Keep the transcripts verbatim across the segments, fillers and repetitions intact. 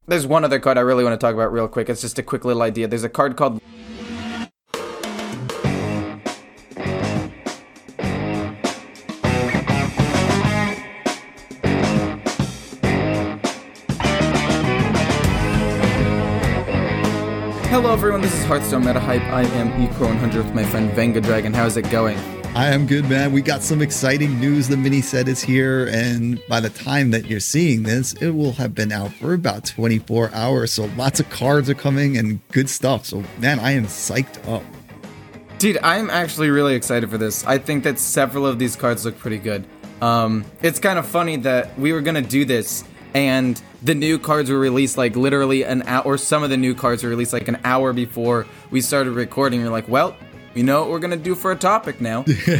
There's one other card I really want to talk about real quick. It's just a quick little idea. There's a card called... Hello everyone, this is Hearthstone Meta Hype. I am E Crow one hundred with my friend Venga Dragon. How's it going? I am good, man. We got some exciting news. The mini set is here, and by the time that you're seeing this, it will have been out for about twenty-four hours. So lots of cards are coming and good stuff. So, man, I am psyched up. Dude, I'm actually really excited for this. I think that several of these cards look pretty good. Um, it's kind of funny that we were going to do this, and the new cards were released like literally an hour, or some of the new cards were released like an hour before we started recording. We're like, well, you know what we're going to do for a topic now.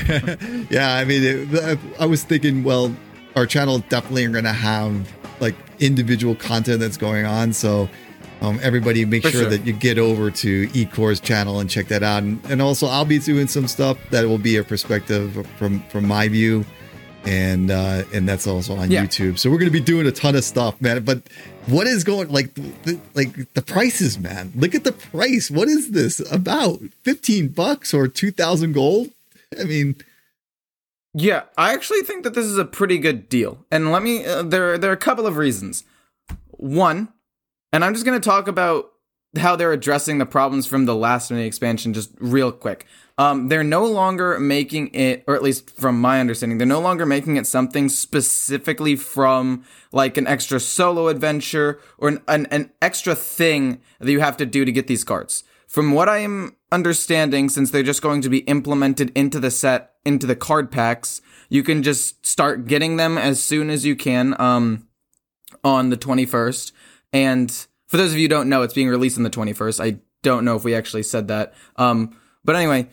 Yeah, I mean, it, I was thinking, well, our channel definitely are going to have like individual content that's going on. So um, everybody make For sure, sure. that you get over to eCore's channel and check that out. And, and also I'll be doing some stuff that will be a perspective from, from my view. And uh, and that's also on Yeah. YouTube. So we're going to be doing a ton of stuff, man. But what is going like the, like the prices, man? Look at the price. What is this about? fifteen bucks or two thousand gold? I mean, Yeah, I actually think that this is a pretty good deal. And let me, uh, there, there are a couple of reasons. One, and I'm just going to talk about how they're addressing the problems from the last mini expansion just real quick. Um, they're no longer making it, or at least from my understanding, they're no longer making it something specifically from like an extra solo adventure or an, an, an extra thing that you have to do to get these cards. From what I am understanding, since they're just going to be implemented into the set, into the card packs, you can just start getting them as soon as you can um, on the twenty-first. And for those of you who don't know, it's being released on the twenty-first. I don't know if we actually said that. Um, but anyway,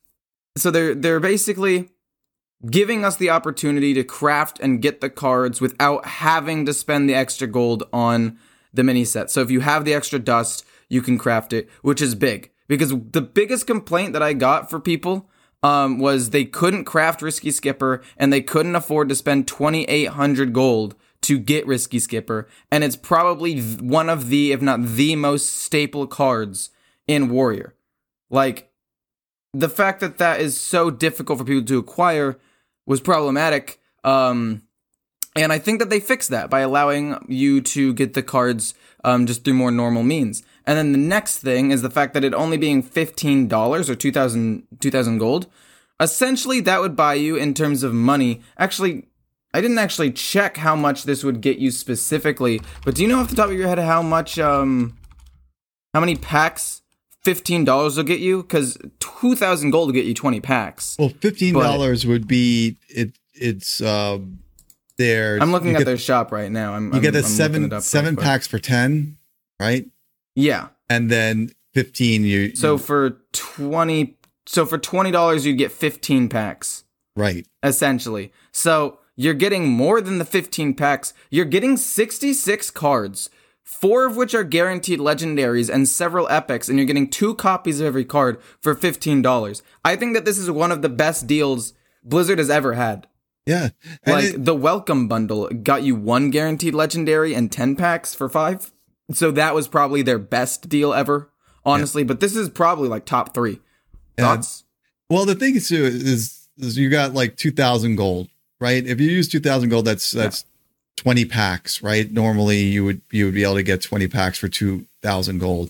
so they're they're basically giving us the opportunity to craft and get the cards without having to spend the extra gold on the mini set. So if you have the extra dust, you can craft it, which is big. Because the biggest complaint that I got for people um, was they couldn't craft Risky Skipper and they couldn't afford to spend twenty-eight hundred gold to get Risky Skipper. And it's probably one of the, if not the most staple cards in Warrior. Like, the fact that that is so difficult for people to acquire was problematic. Um, and I think that they fixed that by allowing you to get the cards um, just through more normal means. And then the next thing is the fact that it only being fifteen dollars or two thousand, two thousand gold. Essentially, that would buy you in terms of money. Actually, I didn't actually check how much this would get you specifically, but do you know off the top of your head how much, um, how many packs fifteen dollars will get you? Because two thousand gold will get you twenty packs. well, fifteen dollars would be it. It's um, there. I'm looking you at get, their shop right now. I'm, You I'm, get a I'm looking it seven up seven real quick. packs for ten, right? Yeah. And then fifteen. You So you, for twenty, so for twenty dollars, you'd get fifteen packs, right. essentially. So you're getting more than the fifteen packs. You're getting sixty-six cards, four of which are guaranteed legendaries and several epics, and you're getting two copies of every card for fifteen dollars. I think that this is one of the best deals Blizzard has ever had. Yeah. And Like, it- the welcome bundle got you one guaranteed legendary and ten packs for five. So that was probably their best deal ever, honestly. But this is probably like top three. Yeah. Thoughts? Well, the thing is, too, is, is you got like two thousand gold, right? If you use two thousand gold, that's that's twenty packs, right? Normally, you would you would be able to get twenty packs for two thousand gold.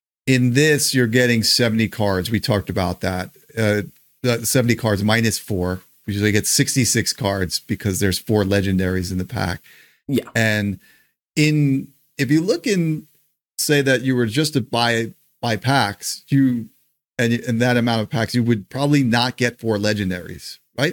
In this, you're getting seventy cards. We talked about that. Uh, the seventy cards minus four. We usually get sixty-six cards because there's four legendaries in the pack. Yeah. And in if you look in, say that you were just to buy buy packs, you and in that amount of packs, you would probably not get four legendaries, right?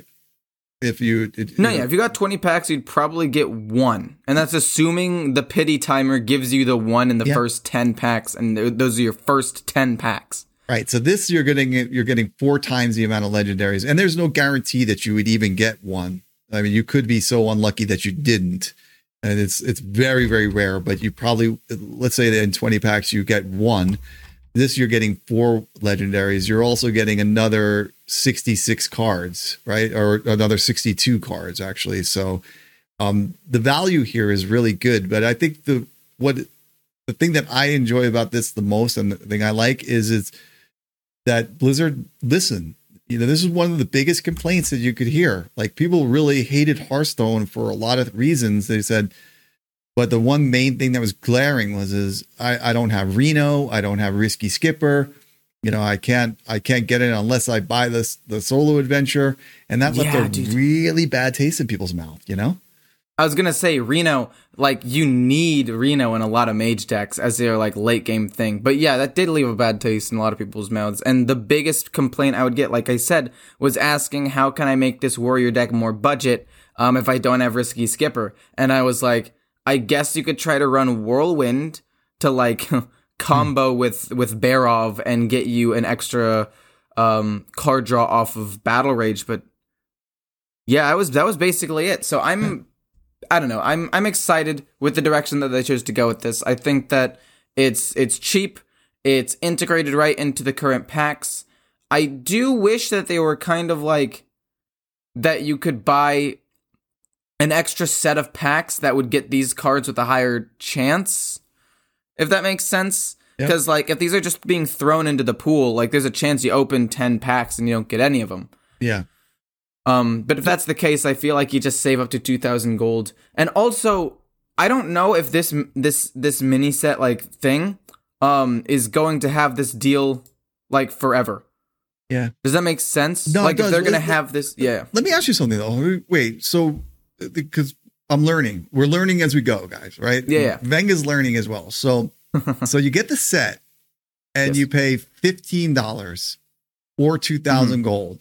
If you it, No, you yeah. know, If you got twenty packs, you'd probably get one. And that's assuming the pity timer gives you the one in the Yeah. first ten packs. And th- those are your first ten packs. right. So this you're getting you're getting four times the amount of legendaries, and there's no guarantee that you would even get one. I mean, you could be so unlucky that you didn't. And it's it's very, very rare, but you probably, let's say that in twenty packs, you get one. This, you're getting four legendaries. You're also getting another sixty-six cards, right? Or another sixty-two cards, actually. So um, the value here is really good. But I think the what the thing that I enjoy about this the most, and the thing I like is is that Blizzard listen. You know, this is one of the biggest complaints that you could hear. Like, people really hated Hearthstone for a lot of reasons. They said, but the one main thing that was glaring was is I, I don't have Reno, I don't have Risky Skipper. You know, I can't I can't get it unless I buy this the solo adventure, and that left Yeah, a dude. really bad taste in people's mouth. You know. I was gonna say Reno, like you need Reno in a lot of mage decks as their like late game thing. But yeah, that did leave a bad taste in a lot of people's mouths. And the biggest complaint I would get, like I said, was asking how can I make this warrior deck more budget um, if I don't have Risky Skipper? And I was like, I guess you could try to run Whirlwind to like combo hmm. with with Barov and get you an extra um, card draw off of Battle Rage. But yeah, I was that was basically it. So I'm. I don't know. I'm I'm excited with the direction that they chose to go with this. I think that it's it's cheap. It's integrated right into the current packs. I do wish that they were kind of like that you could buy an extra set of packs that would get these cards with a higher chance, if that makes sense. Because yep. like if these are just being thrown into the pool, like there's a chance you open ten packs and you don't get any of them. Yeah. Um, but if that's the case, I feel like you just save up to two thousand gold. And also, I don't know if this this this mini set like thing um is going to have this deal like forever. Yeah. Does that make sense? No, like it if they're does. going to have this, yeah. Let me ask you something though. Wait, so because I'm learning. We're learning as we go, guys, right? Yeah. yeah. Venga's learning as well. So so you get the set and yes. you pay fifteen dollars or two thousand mm-hmm. gold.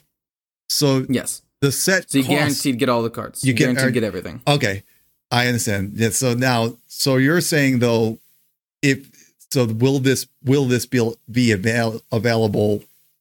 So yes. The set so you costs, guaranteed get all the cards. You, you get, guaranteed are, get everything. Okay, I understand. Yeah. So now, so you're saying though, if so, will this will this be be avail, available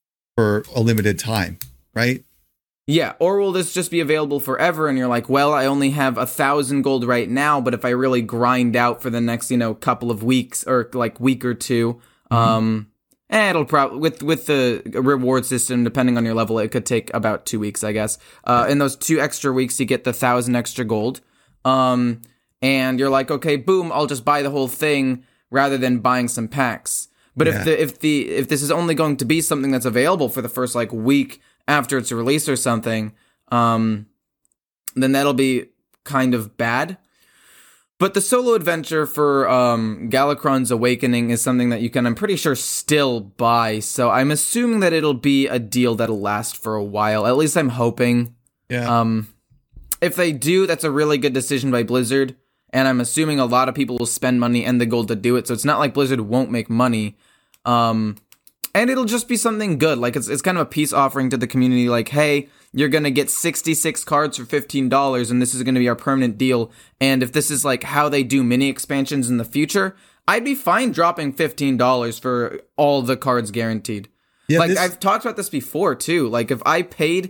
for a limited time, right? Yeah. Or will this just be available forever? And you're like, well, I only have a thousand gold right now, but if I really grind out for the next, you know, couple of weeks or like week or two, mm-hmm. um. Eh, it'll probably with with the reward system, depending on your level, it could take about two weeks, I guess. Uh, in those two extra weeks, you get the thousand extra gold, um, and you're like, okay, boom, I'll just buy the whole thing rather than buying some packs. But yeah. if the if the if this is only going to be something that's available for the first like week after it's released or something, um, then that'll be kind of bad. But the solo adventure for um, Galakrond's Awakening is something that you can, I'm pretty sure, still buy. So I'm assuming that it'll be a deal that'll last for a while. At least I'm hoping. Yeah. Um, if they do, that's a really good decision by Blizzard. And I'm assuming a lot of people will spend money and the gold to do it. So it's not like Blizzard won't make money. Um, and it'll just be something good. Like, it's it's kind of a peace offering to the community. Like, hey, you're going to get sixty-six cards for fifteen dollars, and this is going to be our permanent deal. And if this is, like, how they do mini expansions in the future, I'd be fine dropping fifteen dollars for all the cards guaranteed. Yeah, like, this- I've talked about this before, too. Like, if I paid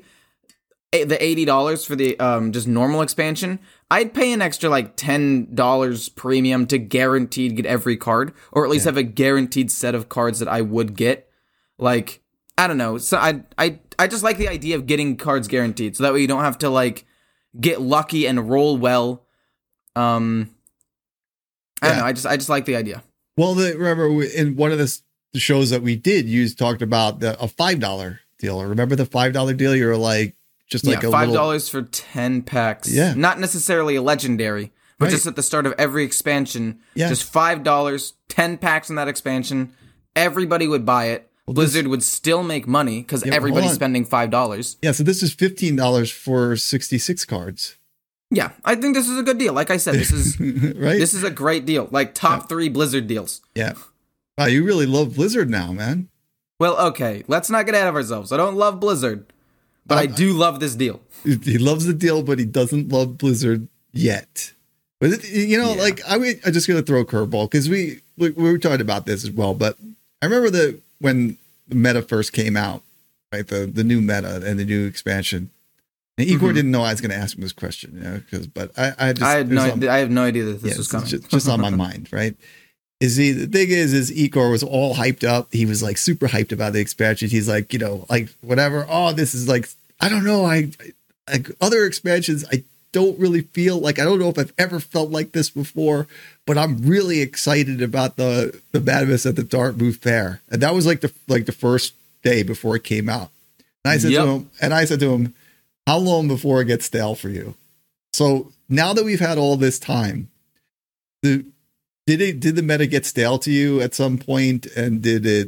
the eighty dollars for the um just normal expansion, I'd pay an extra, like, ten dollars premium to guaranteed get every card, or at least yeah. have a guaranteed set of cards that I would get. Like, I don't know. So I I I just like the idea of getting cards guaranteed, so that way you don't have to like get lucky and roll well. Um, I don't yeah. know. I just I just like the idea. Well, the, remember in one of the, the shows that we did, you talked about the, a five dollar deal. Remember the five dollar deal? You were like just like yeah, a five dollars for ten packs. Yeah, not necessarily a legendary, but right. just at the start of every expansion. Yeah. Just five dollars, ten packs in that expansion. Everybody would buy it. Well, Blizzard this, would still make money because yeah, everybody's spending five dollars. Yeah, so this is fifteen dollars for sixty-six cards. Yeah, I think this is a good deal. Like I said, this is right? This is a great deal. Like top yeah. three Blizzard deals. Yeah. Wow, you really love Blizzard now, man. Well, okay, let's not get ahead of ourselves. I don't love Blizzard, but um, I do love this deal. He loves the deal, but he doesn't love Blizzard yet. But, it, you know, yeah. like, I mean, I'm just going to throw a curveball because we, we, we were talking about this as well, but I remember the when the meta first came out, right? The the new meta and the new expansion. And Igor mm-hmm. didn't know I was going to ask him this question, you know, because but I I, just, I had no on, I have no idea that this yeah, was coming. Just, just on my mind, right? Is he the thing is is Igor was all hyped up. He was like super hyped about the expansion. He's like, you know, like whatever. Oh, this is like I don't know. I like other expansions. I don't really feel like, I don't know if I've ever felt like this before, but I'm really excited about the the Madness at the Dartmouth Fair. And that was like the like the first day before it came out. And I said Yep. to him, and I said to him, how long before it gets stale for you? So now that we've had all this time, the did it did the meta get stale to you at some point? And did it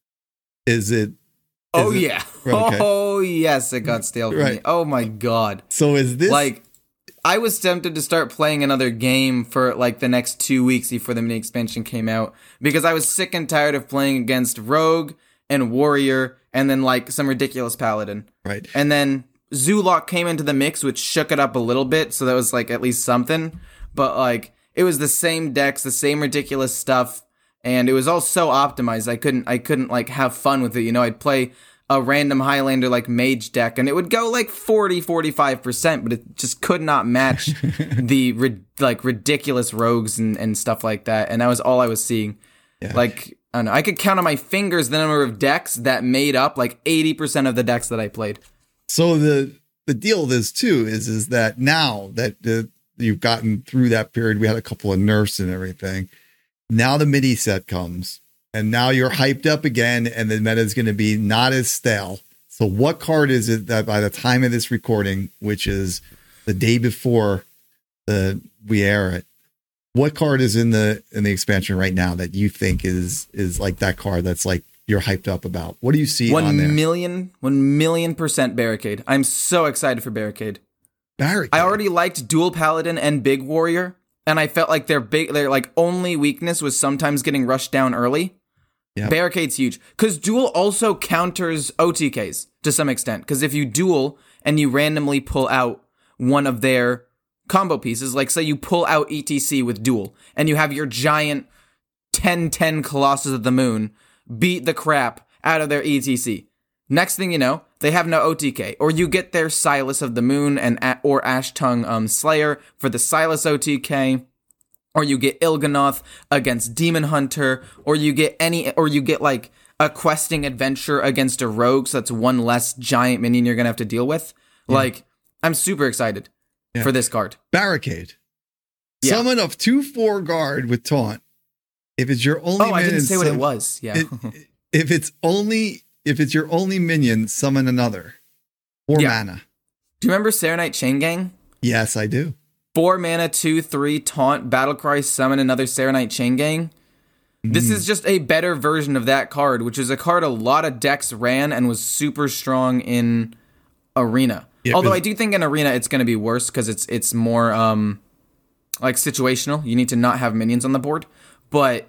is it Oh is it- yeah. Okay. Oh yes, it got stale for me. Right. Oh my god. So is this Like, I was tempted to start playing another game for like the next two weeks before the mini expansion came out because I was sick and tired of playing against Rogue and Warrior and then like some ridiculous Paladin. right? And then Zulok came into the mix, which shook it up a little bit, so that was like at least something. But like, it was the same decks, the same ridiculous stuff, and it was all so optimized. I couldn't, I couldn't like have fun with it. You know, I'd play a random Highlander like Mage deck, and it would go like forty, forty-five percent, but it just could not match the ri- like ridiculous rogues and, and stuff like that. And that was all I was seeing. Yeah. Like, I don't know, I could count on my fingers the number of decks that made up like eighty percent of the decks that I played. So the the deal with this too is is that now that uh, you've gotten through that period, we had a couple of nerfs and everything. Now the mini set comes, and now you're hyped up again, and the meta is going to be not as stale. So what card is it that by the time of this recording, which is the day before the we air it, what card is in the in the expansion right now that you think is is like that card that's like you're hyped up about? What do you see on there? One million, one million percent Barricade. I'm so excited for Barricade. Barricade. I already liked Dual Paladin and Big Warrior, and I felt like their big, their like only weakness was sometimes getting rushed down early. Yep. Barricade's huge because Dual also counters O T Ks to some extent. Because if you duel and you randomly pull out one of their combo pieces, like say you pull out E T C with Duel, and you have your giant ten ten Colossus of the Moon beat the crap out of their E T C. Next thing you know, they have no O T K, or you get their Silas of the Moon and or Ash Tongue um, Slayer for the Silas O T K, or you get Il'gynoth against Demon Hunter, or you get any, or you get like a questing adventure against a rogue, so that's one less giant minion you're gonna have to deal with. Yeah. Like, I'm super excited yeah. for this card. Barricade. Yeah. Summon a two four guard with taunt. If it's your only oh, minion, I didn't say sum- what it was. Yeah. it, if it's only if it's your only minion, summon another. Four yeah. mana. Do you remember Serenite Chain Gang? Yes, I do. Four mana, two, three, taunt, battlecry, summon another Serenite Chain Gang. Mm. This is just a better version of that card, which is a card a lot of decks ran and was super strong in Arena. Yeah, Although I do think in Arena it's going to be worse because it's it's more um like situational. You need to not have minions on the board. But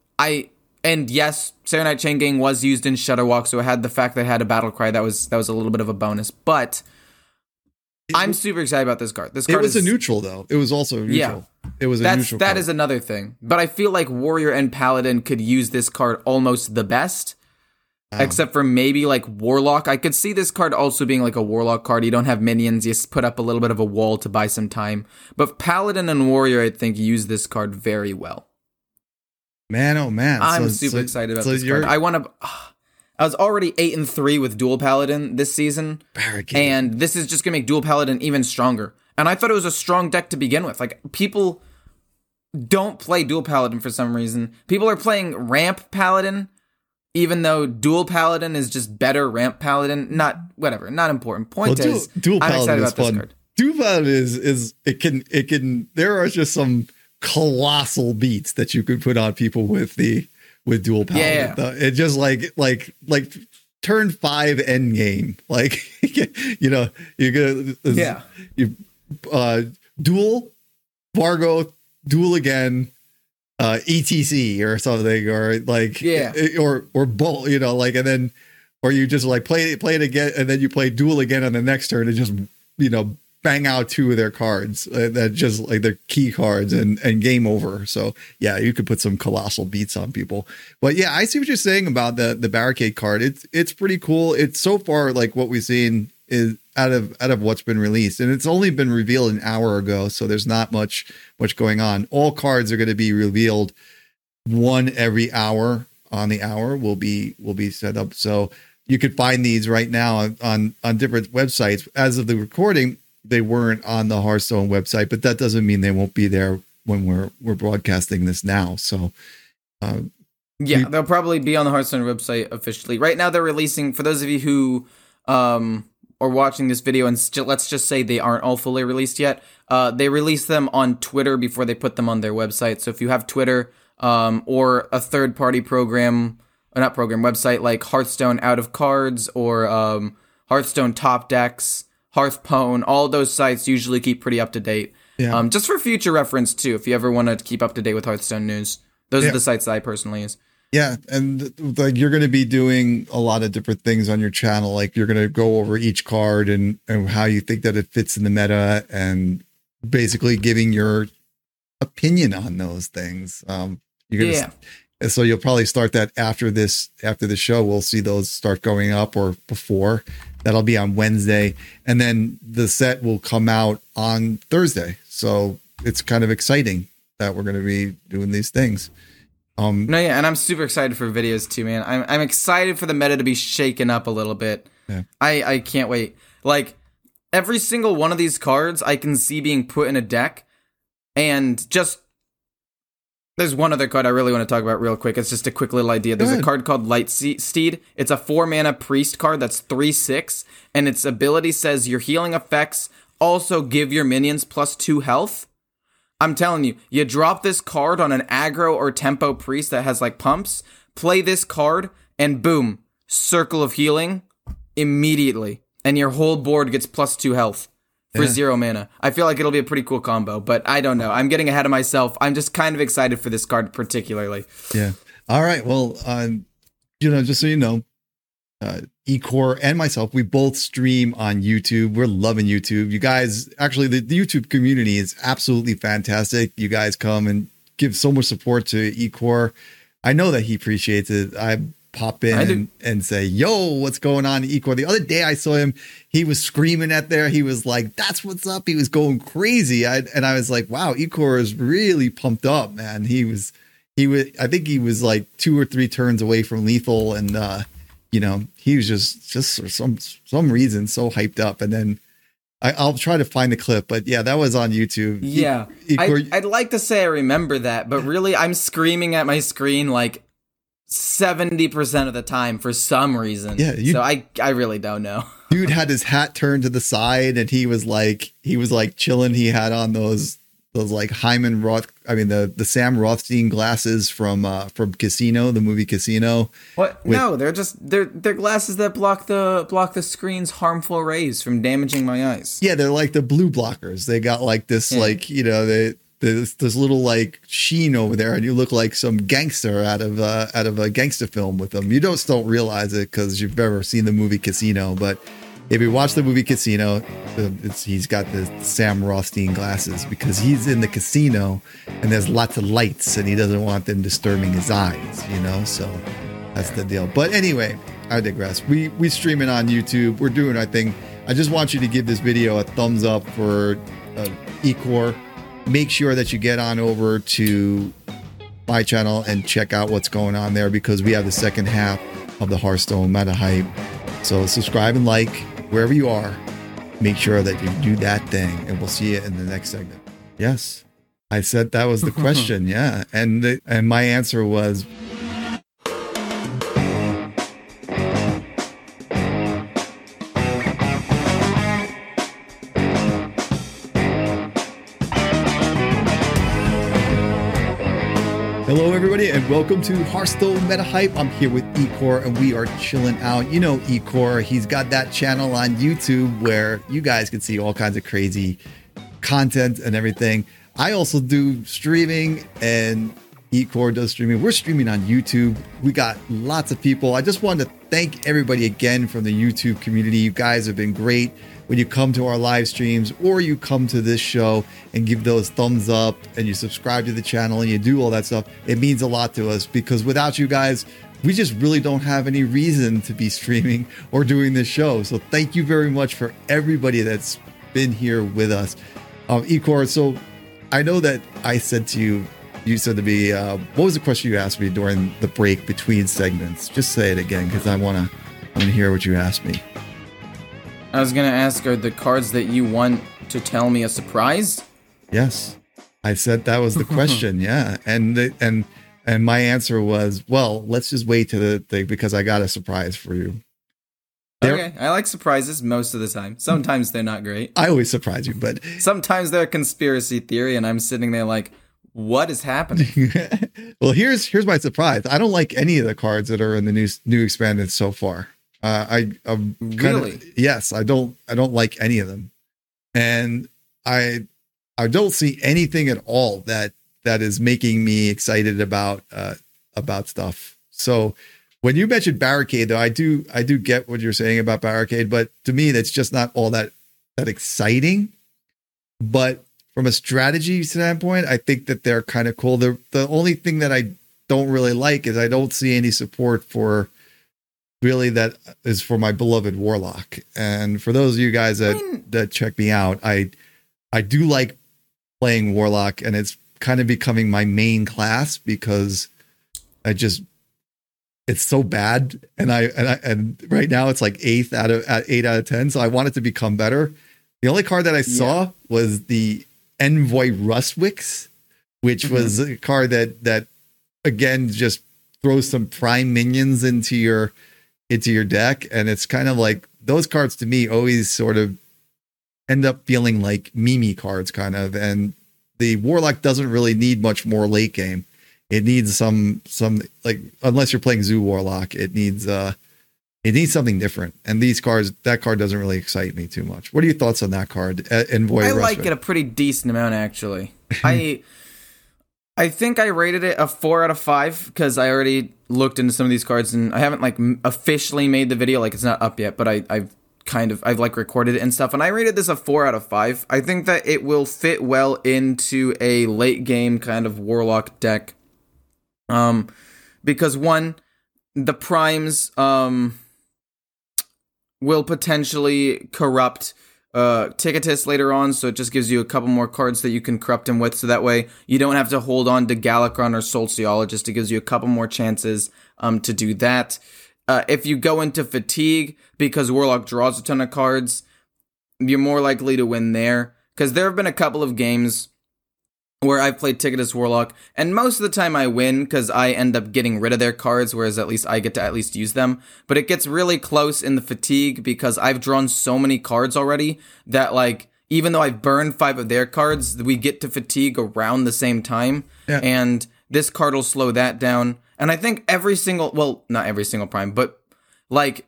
I and yes, Serenite Chain Gang was used in Shudderwalk, so it had the fact that it had a battle cry that was that was a little bit of a bonus. But it, I'm super excited about this card. This card it was is, a neutral though. It was also neutral. Yeah, it was a that's, neutral. That card. is another thing. But I feel like Warrior and Paladin could use this card almost the best. Um, except for maybe like Warlock. I could see this card also being like a Warlock card. You don't have minions, you just put up a little bit of a wall to buy some time. But Paladin and Warrior, I think, use this card very well. Man, oh man! I'm so, super so, excited about so this card. I want to. Uh, I was already eight and three with Dual Paladin this season, Barricade. And this is just gonna make Dual Paladin even stronger. And I thought it was a strong deck to begin with. Like, people don't play Dual Paladin for some reason. People are playing Ramp Paladin, even though Dual Paladin is just better Ramp Paladin. Not whatever. Not important. Point well, is, Dual, Dual I'm excited is about fun. this card. Dual Paladin is is it can it can. There are just some colossal beats that you could put on people with the with Dual Paladin. Yeah, yeah. It just like like like turn five end game. Like you know you're gonna yeah you uh dual Vargo duel again. Uh, E T C or something, or like, yeah, or or bolt, you know, like, and then, or you just like play it, play it again, and then you play duel again on the next turn, and just you know bang out two of their cards uh, that just like their key cards, and and game over. So yeah, you could put some colossal beats on people. But yeah, I see what you're saying about the the Barricade card. It's it's pretty cool. It's so far like what we've seen is out of out of what's been released, and it's only been revealed an hour ago, so there's not much much going on. All cards are going to be revealed one every hour on the hour will be will be set up, so you could find these right now on on, on different websites. As of the recording, they weren't on the Hearthstone website, but that doesn't mean they won't be there when we're we're broadcasting this now. So uh, yeah, we, they'll probably be on the Hearthstone website officially. Right now they're releasing, for those of you who um are watching this video and st- let's just say they aren't all fully released yet, uh they release them on Twitter before they put them on their website. So if you have Twitter um or a third party program, or not program, website like Hearthstone Out of Cards or um Hearthstone Top Decks, Hearthpwn, all those sites usually keep pretty up to date. Yeah. Um, just for future reference too, if you ever want to keep up to date with Hearthstone news, those yeah. are the sites that I personally use. Yeah, and like you're going to be doing a lot of different things on your channel. Like you're going to go over each card and, and how you think that it fits in the meta, and basically giving your opinion on those things. Um, you're gonna, yeah. St- so you'll probably start that after this. After the show, we'll see those start going up, or before. That'll be on Wednesday, and then the set will come out on Thursday. So it's kind of exciting that we're going to be doing these things. Um, no, yeah, and I'm super excited for videos too, man. I'm I'm excited for the meta to be shaken up a little bit. Yeah. I I can't wait. Like every single one of these cards, I can see being put in a deck, and just. There's one other card I really want to talk about real quick. It's just a quick little idea. There's a card called Light Steed. It's a four mana priest card that's three six, and its ability says your healing effects also give your minions plus two health. I'm telling you, you drop this card on an aggro or tempo priest that has like pumps, play this card, and boom, circle of healing immediately, and your whole board gets plus two health. For yeah. zero mana. I feel like it'll be a pretty cool combo, but I don't know. I'm getting ahead of myself. I'm just kind of excited for this card particularly. Yeah. All right. Well, um, you know, just so you know, uh, eCore and myself, we both stream on YouTube. We're loving YouTube. You guys, actually, the, the YouTube community is absolutely fantastic. You guys come and give so much support to eCore. I know that he appreciates it. I pop in and, and say, yo, what's going on in eCore? The other day I saw him, he was screaming at there. He was like, that's what's up. He was going crazy. I, and I was like, wow, eCore is really pumped up, man. He was, he was, I think he was like two or three turns away from lethal. And, uh, you know, he was just, just for some, some reason so hyped up. And then I, I'll try to find the clip, but yeah, that was on YouTube. Yeah. E- eCore, I'd, I'd like to say I remember that, but really I'm screaming at my screen like seventy percent of the time for some reason. Yeah, so I I really don't know. Dude had his hat turned to the side and he was like he was like chilling. He had on those those like Hyman Roth I mean the the Sam Rothstein glasses from uh from Casino, the movie Casino. What? With, no, they're just they're they're glasses that block the block the screen's harmful rays from damaging my eyes. Yeah, they're like the blue blockers. They got like this yeah. like, you know, they There's this little like sheen over there, and you look like some gangster out of uh, out of a gangster film with them. You don't don't realize it because you've never seen the movie Casino, but if you watch the movie Casino, it's, he's got the Sam Rothstein glasses because he's in the casino and there's lots of lights, and he doesn't want them disturbing his eyes. You know, so that's the deal. But anyway, I digress. We we stream it on YouTube. We're doing our thing. I just want you to give this video a thumbs up for uh, eCore. Make sure that you get on over to my channel and check out what's going on there, because we have the second half of the Hearthstone Meta Hype. So subscribe and like wherever you are. Make sure that you do that thing, and we'll see you in the next segment. Yes, I said that was the question. Yeah, and the, and my answer was. Hello, everybody, and welcome to Hearthstone Meta Hype. I'm here with eCore, and we are chilling out. You know eCore, he's got that channel on YouTube where you guys can see all kinds of crazy content and everything. I also do streaming, and eCore does streaming. We're streaming on YouTube. We got lots of people. I just wanted to thank everybody again from the YouTube community. You guys have been great. When you come to our live streams or you come to this show and give those thumbs up and you subscribe to the channel and you do all that stuff, it means a lot to us, because without you guys, we just really don't have any reason to be streaming or doing this show. So thank you very much for everybody that's been here with us. Um, eCore, so I know that I said to you, you said to me, uh, what was the question you asked me during the break between segments? Just say it again, because I want to I want to hear what you asked me. I was gonna ask, are the cards that you want to tell me a surprise? Yes, I said that was the question. Yeah, and the, and and my answer was, well, let's just wait to the thing because I got a surprise for you. They're, okay, I like surprises most of the time. Sometimes they're not great. I always surprise you, but sometimes they're a conspiracy theory, and I'm sitting there like, what is happening? Well, here's here's my surprise. I don't like any of the cards that are in the new new expanded so far. Uh, I I'm really kinda, yes, I don't I don't like any of them, and I I don't see anything at all that that is making me excited about uh, about stuff. So. When you mentioned Barricade, though, I do I do get what you're saying about Barricade, but to me, that's just not all that that exciting. But from a strategy standpoint, I think that they're kind of cool. The the only thing that I don't really like is I don't see any support for really that is for my beloved Warlock. And for those of you guys that that check me out, I I do like playing Warlock, and it's kind of becoming my main class because I just. It's so bad, and I and I and right now it's like eighth out of at eight out of ten. So I want it to become better. The only card that I saw yeah. was the Envoy Rustwicks, which mm-hmm. was a card that that again just throws some prime minions into your into your deck, and it's kind of like those cards to me always sort of end up feeling like Mimi cards, kind of. And the Warlock doesn't really need much more late game. It needs some, some like, unless you're playing Zoo Warlock, it needs, uh, it needs something different. And these cards, that card doesn't really excite me too much. What are your thoughts on that card? Uh, Envoy I Rustwick? like it a pretty decent amount, actually. I, I think I rated it a four out of five because I already looked into some of these cards and I haven't like officially made the video. Like it's not up yet, but I, I've kind of, I've like recorded it and stuff. And I rated this a four out of five. I think that it will fit well into a late game kind of Warlock deck. Um, because one, the primes, um, will potentially corrupt, uh, Ticketus later on, so it just gives you a couple more cards that you can corrupt him with, so that way you don't have to hold on to Galakron or Solciologist. It gives you a couple more chances, um, to do that. Uh, if you go into Fatigue, because Warlock draws a ton of cards, you're more likely to win there, because there have been a couple of games where I've played Ticketus Warlock, and most of the time I win because I end up getting rid of their cards, whereas at least I get to at least use them. But it gets really close in the Fatigue because I've drawn so many cards already that, like, even though I've burned five of their cards, we get to Fatigue around the same time. Yeah. And this card will slow that down. And I think every single, well, not every single prime, but, like,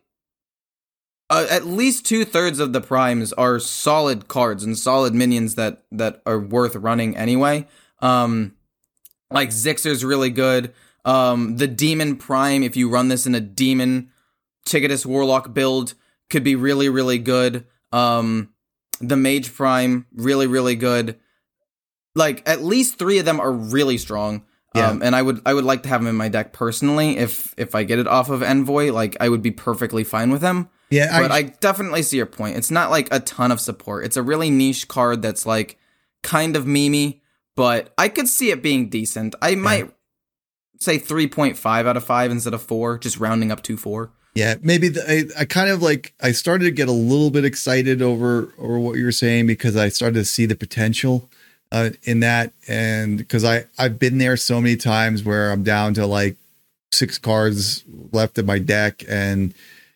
Uh, at least two-thirds of the primes are solid cards and solid minions that, that are worth running anyway. Um, like, Zixer's really good. Um, the Demon Prime, if you run this in a Demon Ticketus Warlock build, could be really, really good. Um, the Mage Prime, really, really good. Like, at least three of them are really strong. Yeah. Um, and I would I would like to have them in my deck personally. If if I get it off of Envoy, like, I would be perfectly fine with them. Yeah, but I, I definitely see your point. It's not like a ton of support. It's a really niche card that's like kind of memey, but I could see it being decent. I might yeah. say three point five out of five instead of four, just rounding up to four. Yeah, maybe the, I, I kind of like, I started to get a little bit excited over, over what you were saying because I started to see the potential uh, in that. And because I, I've been there so many times where I'm down to like six cards left in my deck, and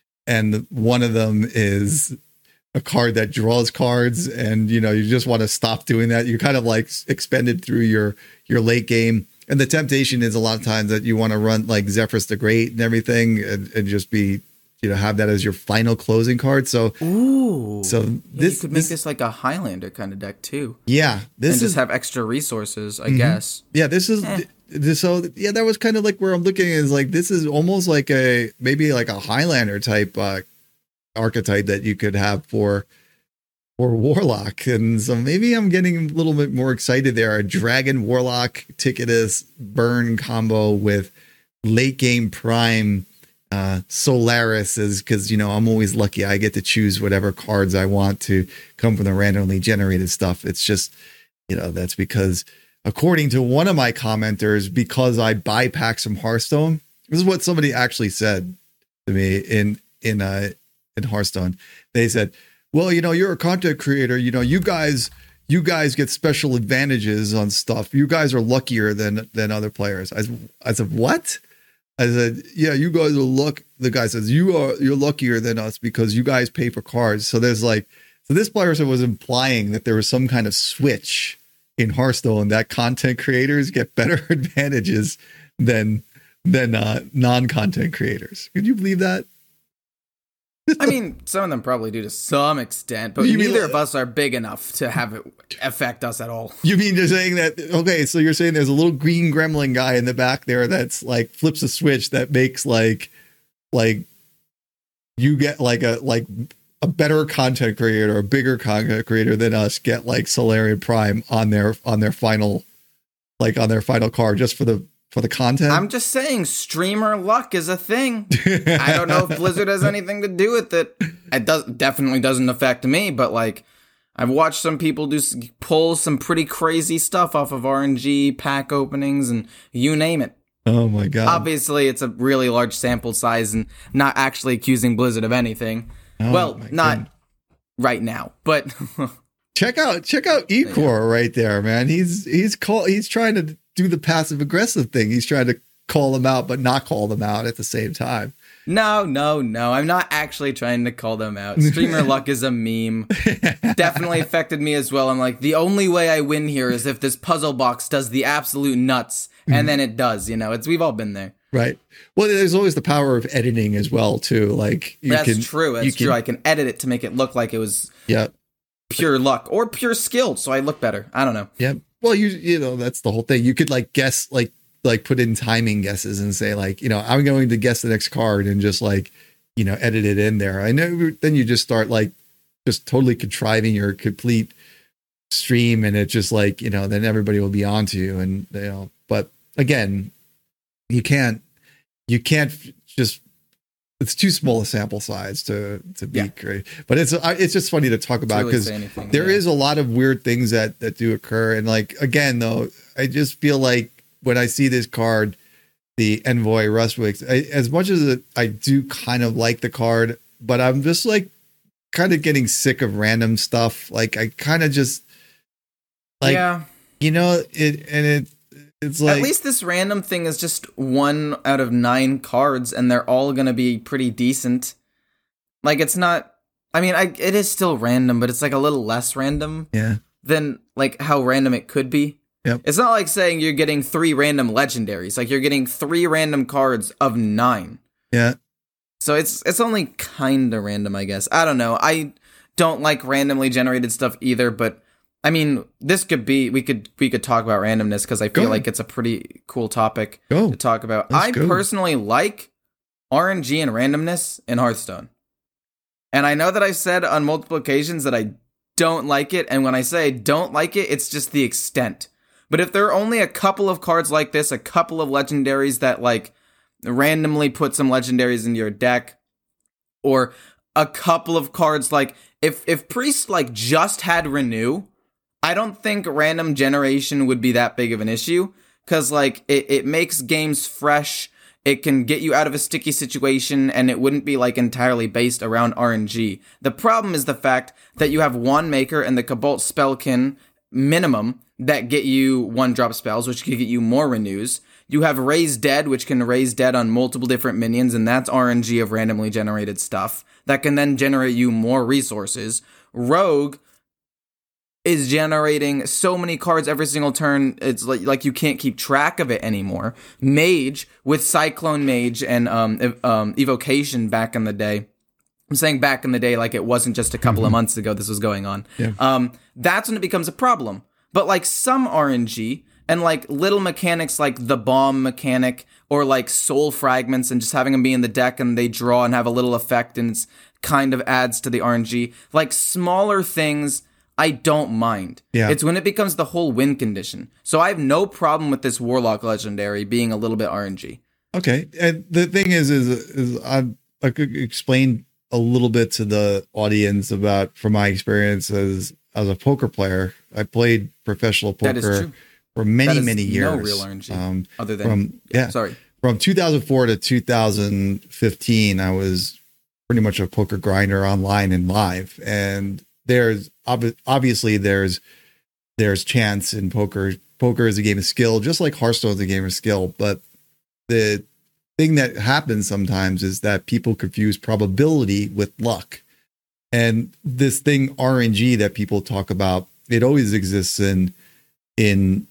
And one of them is a card that draws cards, and you know you just want to stop doing that. You're kind of like expended through your your late game, and the temptation is a lot of times that you want to run like Zephyrus the Great and everything, and, and just be you know have that as your final closing card. So, ooh, so yeah, this you could make this, this like a Highlander kind of deck too. Yeah, this and is just have extra resources, I mm-hmm. guess. Yeah, this is. Eh. So yeah, that was kind of like where I'm looking is like this is almost like a maybe like a Highlander type uh, archetype that you could have for for Warlock, and so maybe I'm getting a little bit more excited there. A Dragon Warlock Ticketus burn combo with late game prime uh, Solaris is because you know I'm always lucky. I get to choose whatever cards I want to come from the randomly generated stuff. It's just you know that's because. According to one of my commenters, because I buy packs from Hearthstone, this is what somebody actually said to me in in uh, in Hearthstone. They said, well, you know, you're a content creator. You know, you guys, you guys get special advantages on stuff. You guys are luckier than than other players. I, I said, what? I said, yeah, you guys are luck. The guy says, you are you're luckier than us because you guys pay for cards. So there's like, so this player was implying that there was some kind of switch in Hearthstone that content creators get better advantages than than uh, non-content creators. Could you believe that? I mean, some of them probably do to some extent, but You mean neither like- of us are big enough to have it affect us at all. You mean you're saying that, okay, so you're saying there's a little green gremlin guy in the back there that's like flips a switch that makes like, like you get like a, like a better content creator, a bigger content creator than us get like Solarian Prime on their, on their final, like on their final card just for the, for the content. I'm just saying, streamer luck is a thing. I don't know if Blizzard has anything to do with it. It does definitely doesn't affect me, but like I've watched some people do pull some pretty crazy stuff off of R N G pack openings and you name it. Oh my God. Obviously, it's a really large sample size and not actually accusing Blizzard of anything. Oh well, my not goodness. right now, but Check out, check out Ecor right there, man. He's, he's call, he's trying to do the passive aggressive thing. He's trying to call them out, but not call them out at the same time. no, no, no. I'm not actually trying to call them out. Streamer luck is a meme. Definitely affected me as well. I'm like, the only way I win here is if this puzzle box does the absolute nuts, and then it does. You know, it's we've all been there. Right. Well, there's always the power of editing as well, too. Like you That's can, true. That's you can- true. I can edit it to make it look like it was Yeah. pure luck or pure skill, so I look better. I don't know. Yeah. Well, you you know, that's the whole thing. You could like guess, like like put in timing guesses and say like, you know, I'm going to guess the next card and just like, you know, edit it in there. I know. Then you just start like just totally contriving your complete stream, and it just like, you know, then everybody will be on to you. And you know, but again, you can't you can't just. It's too small a sample size to to be Yeah. great, but it's I- it's just funny to talk about really because say anything, there yeah. is a lot of weird things that that do occur, and like again though, I just feel like when I see this card, the Envoy Rustwicks, I, as much as it, I do kind of like the card, but I'm just like kind of getting sick of random stuff. Like I kind of just like yeah. you know it, and it it's like At least this random thing is just one out of nine cards, and they're all gonna be pretty decent. Like it's not. I mean, I it is still random, but it's like a little less random yeah. than like how random it could be. Yep. It's not like saying you're getting three random legendaries. Like you're getting three random cards of nine. Yeah. So it's it's only kind of random, I guess. I don't know. I don't like randomly generated stuff either, but I mean, this could be we could we could talk about randomness because I Go feel ahead. like it's a pretty cool topic Go. to talk about. Let's I go. personally like R N G and randomness in Hearthstone. And I know that I've said on multiple occasions that I don't like it, and when I say don't like it, it's just the extent. But if there are only a couple of cards like this, a couple of legendaries that like randomly put some legendaries into your deck, or a couple of cards like if if Priest like just had Renew, I don't think random generation would be that big of an issue because like it, it makes games fresh. It can get you out of a sticky situation, and it wouldn't be like entirely based around R N G. The problem is the fact that you have Wand Maker and the Cobalt Spellkin minimum that get you one drop spells, which can get you more renews. You have Raise Dead, which can raise dead on multiple different minions, and that's R N G of randomly generated stuff that can then generate you more resources. Rogue is generating so many cards every single turn, it's like like you can't keep track of it anymore. Mage, with Cyclone Mage and um, ev- um Evocation back in the day, I'm saying back in the day like it wasn't just a couple Mm-hmm. of months ago this was going on. Yeah. Um, that's when it becomes a problem. But like some R N G and like little mechanics like the bomb mechanic or like soul fragments and just having them be in the deck and they draw and have a little effect and it's kind of adds to the R N G. Like smaller things I don't mind. Yeah. It's when it becomes the whole win condition. So I have no problem with this Warlock Legendary being a little bit R N G. Okay. And the thing is, is, is I, I could explain a little bit to the audience about, from my experience as, as a poker player. I played professional That is poker true. for many, That is many years. no real R N G, Um, other than from, yeah, sorry. from two thousand four to two thousand fifteen, I was pretty much a poker grinder online and live. And there's ob- obviously there's there's chance in poker. Poker is a game of skill, just like Hearthstone is a game of skill. But the thing that happens sometimes is that people confuse probability with luck. And this thing R N G that people talk about, it always exists in in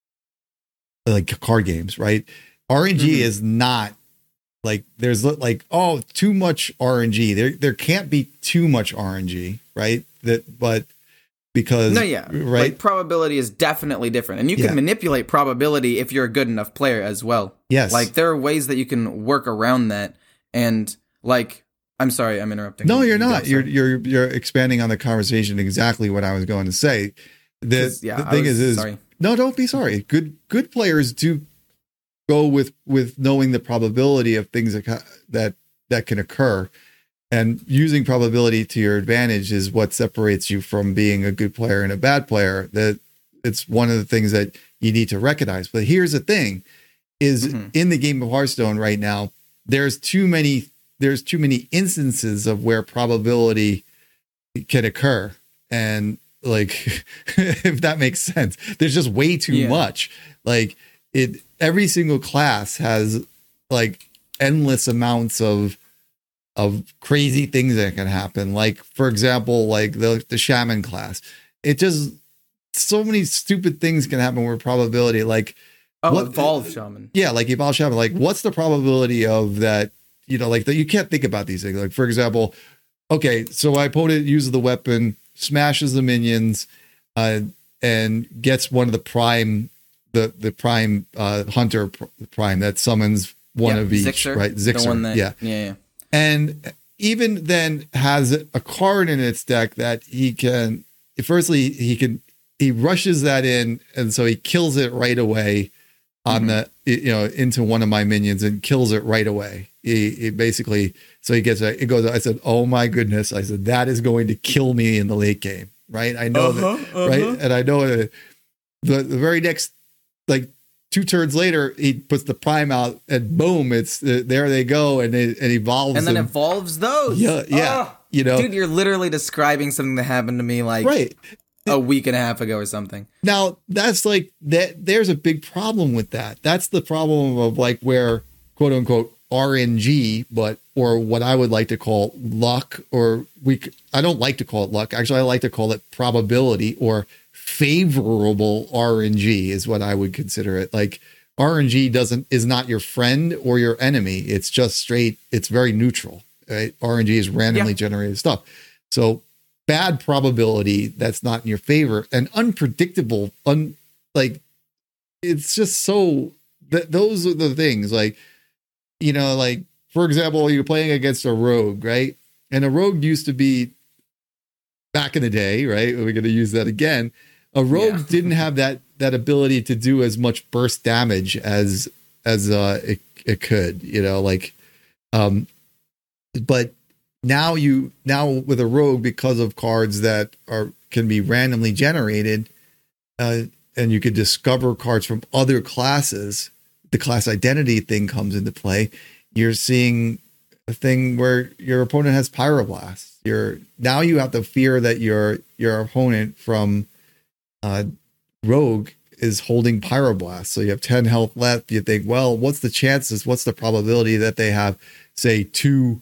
like card games, right? R N G mm-hmm. is not like there's like, oh, too much R N G. There there can't be too much R N G, right? That but because no, yeah, right. Like probability is definitely different, and you can yeah. manipulate probability if you're a good enough player as well. Yes, like there are ways that you can work around that, and like I'm sorry, I'm interrupting. No, you're not. You're you're you're expanding on the conversation. Exactly what I was going to say. The, yeah, the thing was, is, is sorry. no, don't be sorry. Good good players do go with with knowing the probability of things that that that can occur. And using probability to your advantage is what separates you from being a good player and a bad player. That it's one of the things that you need to recognize. But here's the thing is mm-hmm. in the game of Hearthstone right now, there's too many, there's too many instances of where probability can occur. And like, if that makes sense, there's just way too yeah. much. Like it, every single class has like endless amounts of of crazy things that can happen. Like, for example, like the, the shaman class, it just, so many stupid things can happen with probability. Like, oh, what, evolve shaman. Yeah. Like evolve shaman, like what's the probability of that? You know, like that you can't think about these things. Like, for example, okay, so my opponent uses the weapon, smashes the minions, uh, and gets one of the prime, the, the prime, uh, hunter pr- prime that summons one yeah, of each, Zixer, right? Zixer. The one that, yeah. Yeah. Yeah. And even then has a card in its deck that he can, firstly, he can, he rushes that in. And so he kills it right away on mm-hmm. the, you know, into one of my minions and kills it right away. He, he basically, so he gets, a, it goes, I said, oh my goodness. I said, that is going to kill me in the late game. Right. I know uh-huh, that. Uh-huh. Right. And I know that the, the very next, like, two turns later, he puts the prime out, and boom, it's uh, there they go, and it, it evolves, and then them. evolves those. Yeah, yeah. Oh, you know, dude, you're literally describing something that happened to me like right. a week and a half ago or something. Now that's like that. There's a big problem with that. That's the problem of like where quote unquote R N G, but or what I would like to call luck, or we. I don't like to call it luck. Actually, I like to call it probability or favorable R N G is what I would consider it. Like R N G doesn't is not your friend or your enemy. It's just straight. It's very neutral. Right? R N G is randomly yeah. generated stuff. So bad probability that's not in your favor and unpredictable. Un like it's just so that those are the things. Like you know, like for example, you're playing against a rogue, right? And a rogue used to be back in the day, right? We're going to use that again. A rogue yeah. didn't have that that ability to do as much burst damage as as uh, it it could, you know, like. Um, but now you now with a rogue, because of cards that are can be randomly generated, uh, and you could discover cards from other classes. The class identity thing comes into play. You're seeing a thing where your opponent has Pyroblast. You're now you have to fear that your your opponent from Uh, rogue is holding Pyroblast. So you have ten health left. You think, well, what's the chances? What's the probability that they have, say, two,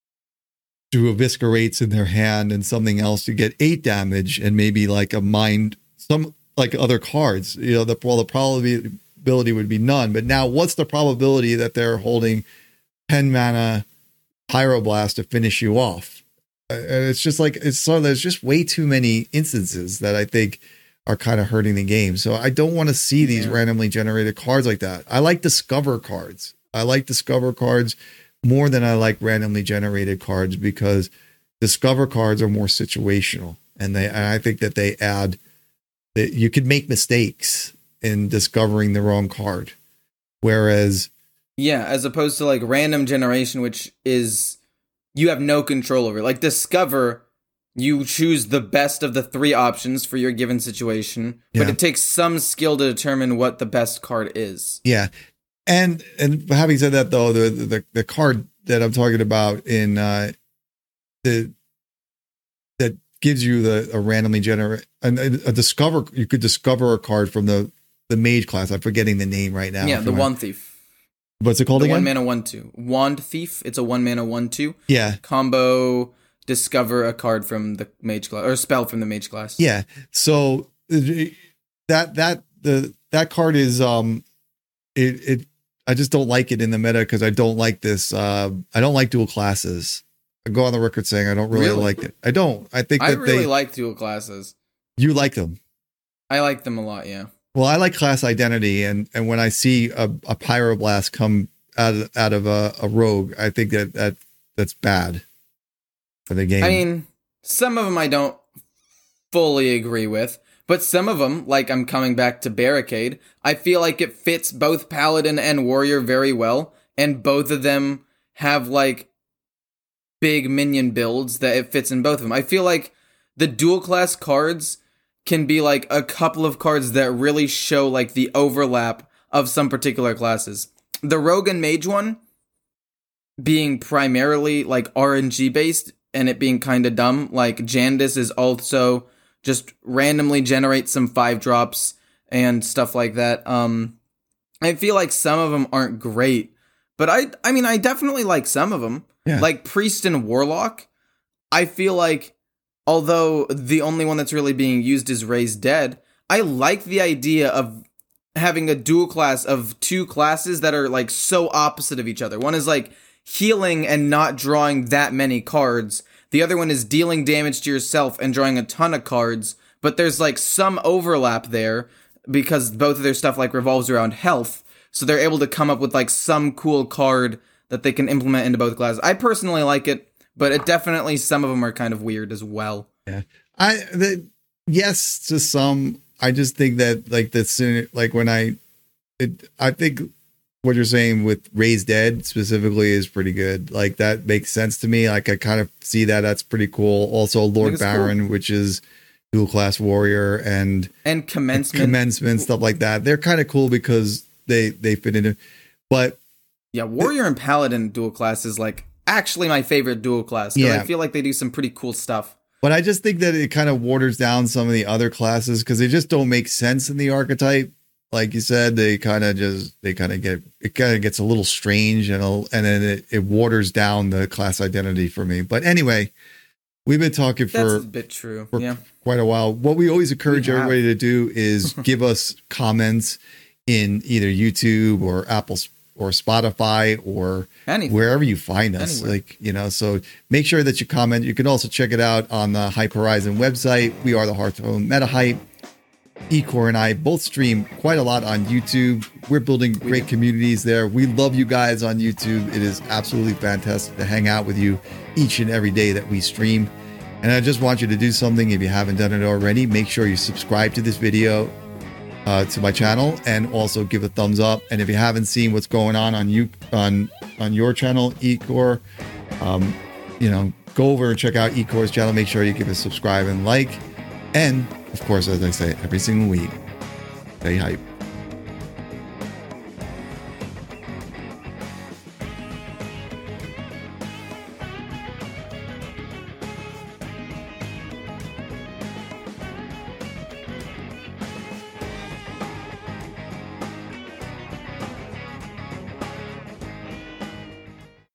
two eviscerates in their hand and something else to get eight damage and maybe like a mind, some like other cards, you know, the, well, the probability would be none. But now what's the probability that they're holding ten mana Pyroblast to finish you off? And it's just like, it's so there's just way too many instances that I think are kind of hurting the game. So I don't want to see these yeah. randomly generated cards like that. I like discover cards. I like discover cards more than I like randomly generated cards because discover cards are more situational. And they, and I think that they add that you could make mistakes in discovering the wrong card. Whereas, yeah, as opposed to like random generation, which is, you have no control over. Like discover, you choose the best of the three options for your given situation, but yeah. it takes some skill to determine what the best card is. Yeah. And and having said that, though, the the, the card that I'm talking about in uh, the that gives you the a randomly generate a, a discover. You could discover a card from the the mage class. I'm forgetting the name right now. Yeah, the my, Wand Thief. What's it called the again? One mana one two Wand Thief. It's a one mana one two. Yeah. Combo. Discover a card from the mage class or spell from the mage class. Yeah. So that that the that card is um it it I just don't like it in the meta because I don't like this. Uh, I don't like dual classes. I go on the record saying I don't really, really? like it. I don't. I think that I really they, like dual classes. You like them. I like them a lot. Yeah. Well, I like class identity, and and when I see a, a pyroblast come out of out of a, a rogue, I think that that that's bad for the game. I mean, some of them I don't fully agree with, but some of them, like I'm coming back to Barricade, I feel like it fits both Paladin and Warrior very well, and both of them have like big minion builds that it fits in both of them. I feel like the dual class cards can be like a couple of cards that really show like the overlap of some particular classes. The Rogue and Mage one being primarily like R N G based and it being kind of dumb. Like Jandis is also just randomly generate some five drops and stuff like that. Um, I feel like some of them aren't great, but I, I mean, I definitely like some of them. Yeah. Like Priest and Warlock. I feel like, although the only one that's really being used is Raise Dead, I like the idea of having a dual class of two classes that are like so opposite of each other. One is like healing and not drawing that many cards. The other one is dealing damage to yourself and drawing a ton of cards, but there's like some overlap there because both of their stuff like revolves around health. So they're able to come up with like some cool card that they can implement into both classes. I personally like it, but it definitely, some of them are kind of weird as well. Yeah. I, the, yes, to some, I just think that like the, like when I, it, I think what you're saying with Raise Dead specifically is pretty good. Like that makes sense to me. Like I kind of see that. That's pretty cool. Also Lord Baron, cool. which is dual class warrior and, and commencement, commencement, stuff like that. They're kind of cool because they, they fit into, but yeah, Warrior and Paladin dual class is like actually my favorite dual class. Yeah. I feel like they do some pretty cool stuff. But I just think that it kind of waters down some of the other classes because they just don't make sense in the archetype. Like you said, they kind of just, they kind of get, it kind of gets a little strange and, and then it, it waters down the class identity for me. But anyway, we've been talking for, That's a bit true. for yeah. quite a while. What we always encourage everybody to do is give us comments in either YouTube or Apple or Spotify or Anything. wherever you find us. Anywhere. Like, you know, so make sure that you comment. You can also check it out on the Hype Horizon website. We are the Hearthstone Meta Hype. Ecor and I both stream quite a lot on YouTube. We're building great communities there. We love you guys on YouTube. It is absolutely fantastic to hang out with you each and every day that we stream. And I just want you to do something if you haven't done it already. Make sure you subscribe to this video, uh, to my channel, and also give a thumbs up. And if you haven't seen what's going on on you on on your channel, Ecor, um, you know, go over and check out Ecor's channel. Make sure you give a subscribe and like. And of course, as I say every single week, stay hype.